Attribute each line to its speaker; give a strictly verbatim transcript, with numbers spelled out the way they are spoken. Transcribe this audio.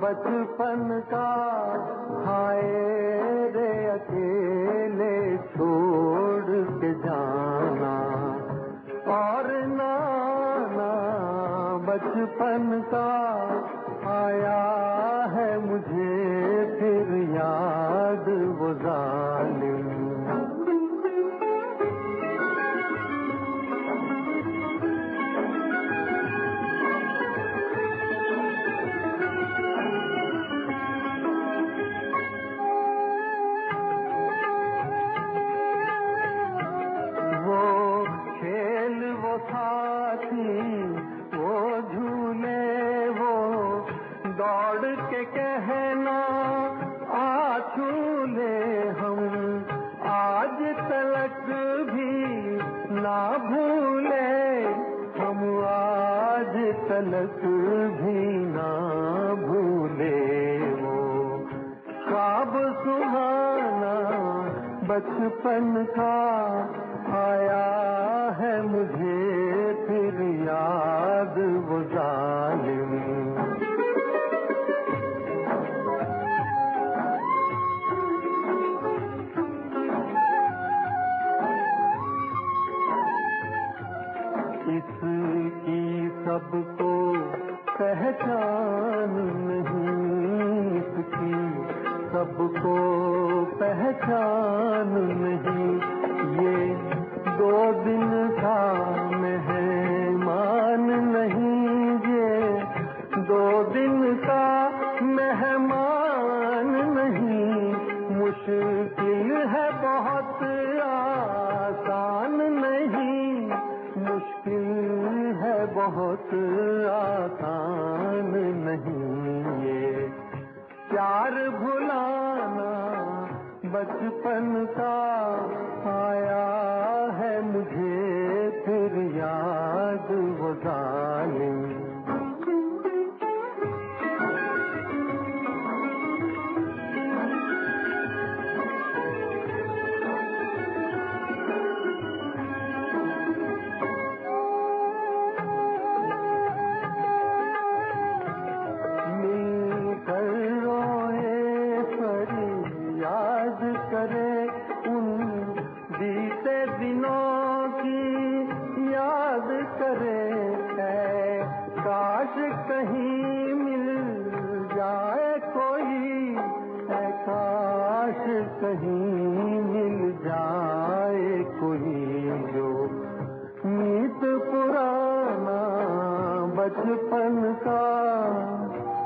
Speaker 1: बचपन का हाय रे अकेले छोड़ के जाना और नाना बचपन का आया है मुझे फिर याद वो जालिम। दौड़ के कहना आ छूले हम आज तलक भी ना भूले हम आज तलक भी ना भूले वो ख्वाब सुहाना बचपन का आया है मुझे फिर याद वो जालिम। इसकी सबको पहचान नहीं इसकी सबको पहचान नहीं ये दो दिन का मेहमान नहीं ये दो दिन का मेहमान नहीं मुश्किल है बहुत आसान नहीं मुश्किल है बहुत आसान नहीं ये प्यार भुलाना बचपन का आया है मुझे फिर याद वो जालिम। करे उन बीते दिनों की याद करे है काश कहीं मिल जाए कोई है काश कहीं मिल जाए कोई जो मीत पुराना बचपन का